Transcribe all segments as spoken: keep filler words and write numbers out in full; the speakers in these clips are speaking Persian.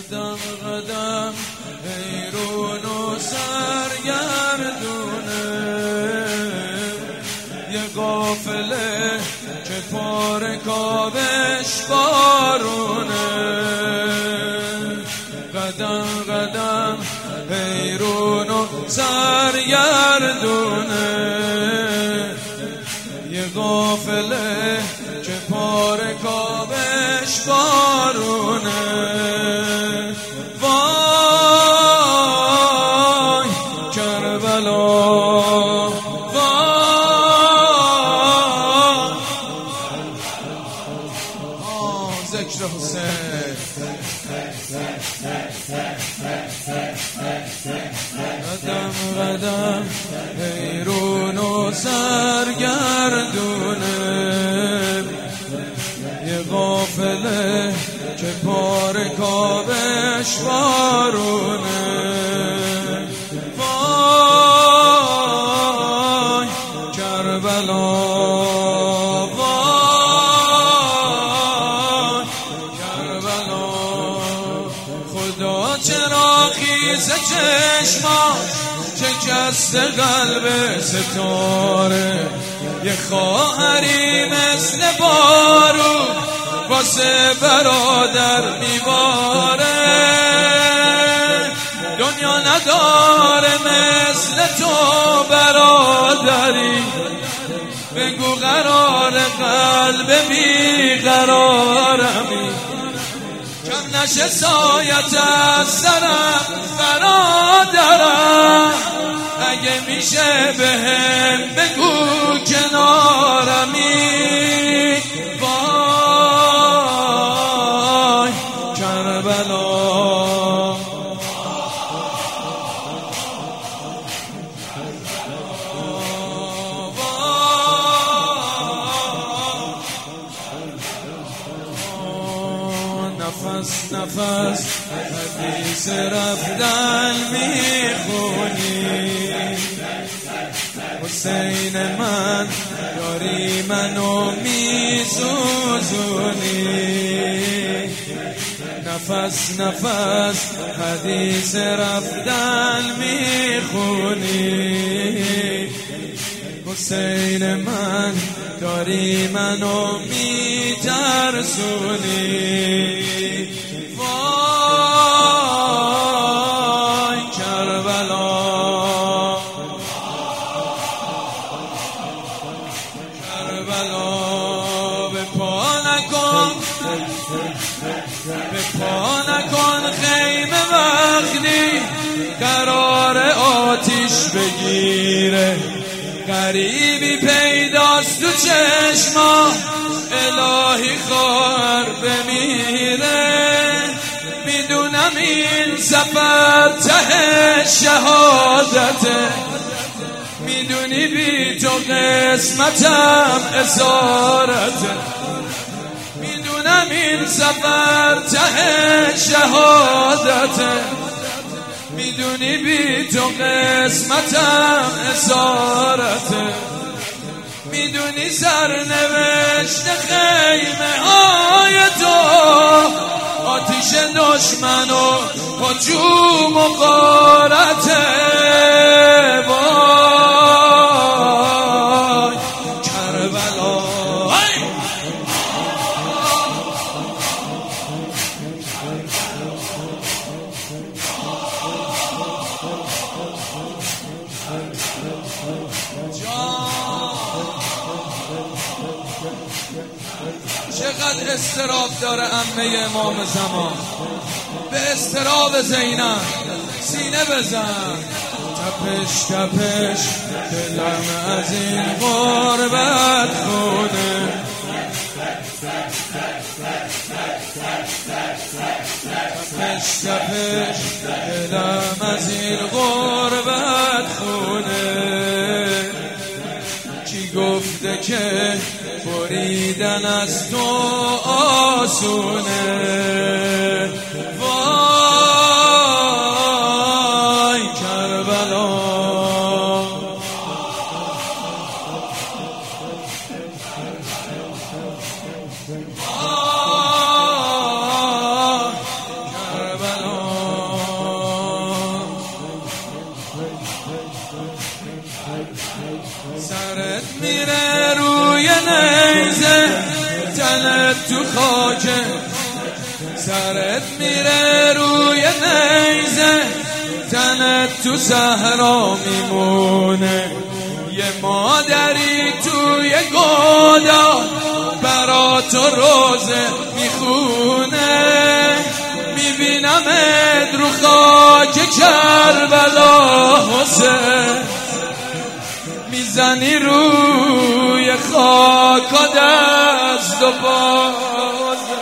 قدم قدم حیرون و سرگردونه، یه قافله که پاره کابش بارونه. قدم قدم حیرون و سرگردونه، یه قافله که پاره کابش بارونه. وای کربلا، وای آه ذکر حسین. قدم قدم حیرون و سرگردونه، یه قافله که پاره کابش بارونه. وای کربلا، وای کربلا. خدا چرا خیز چشماش شکست قلب ستاره، یه خواهری مثل بارون واسه برادر میباره. دنیا نداره مثل تو برادری، بگو قرار قلب بیقرارمی، کم نشه سایت از سرم برادرم. اگه میشه بهم بگو کنارمی. وای کربلا، نفس نفس حدیث رفتن میخونی. حسین من یاری منو میسوزونی. نفس نفس حدیث رفتن میخونی. حسین من داری منو میترسونی. وای کربلا، کربلا. به پا نکن، به پا نکن خیمه وقتی قرار آتیش بگیره. غریبی پیداست تو چشما، الهی خواهر بمیره. میدونم این سفر ته شهادته، میدونی بی تو قسمتم اسارته. میدونم این سفر ته شهادته، میدونی بی تو قسمتم اسارته. میدونی سرنوشت خیمه های تو آتیش دشمن و هجوم و غارته. وای کربلا، چقدر استراب داره عمه امام زمان. به استراب زینب سینه بزن. تپش تپش دلم از این غربت خونه. تپش تپش دلم از این غربت خونه. کی گفته که بریدن از تو آسونه. وای کربلا، وای کربلا. تنت تو خاکه، سرت میره روی نیزه، تنت تو صحرا میمونه. یه مادری توی گودا برا تو روزه میخونه. میبینمت رو خاک کربلا حسین، میزنی روی خاک دست و بازه.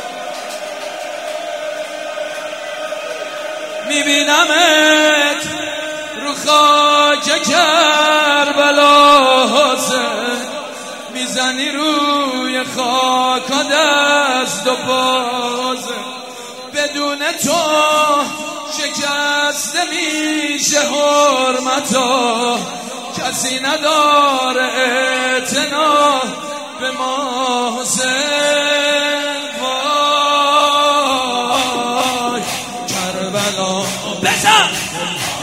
میبینمت رو خاک کربلا حسین، میزنی روی خاک دست و بازه. بدون تو شکسته میشه حرمتا، کسی نداره اعتنا به ما حسین. وای کربلا بزن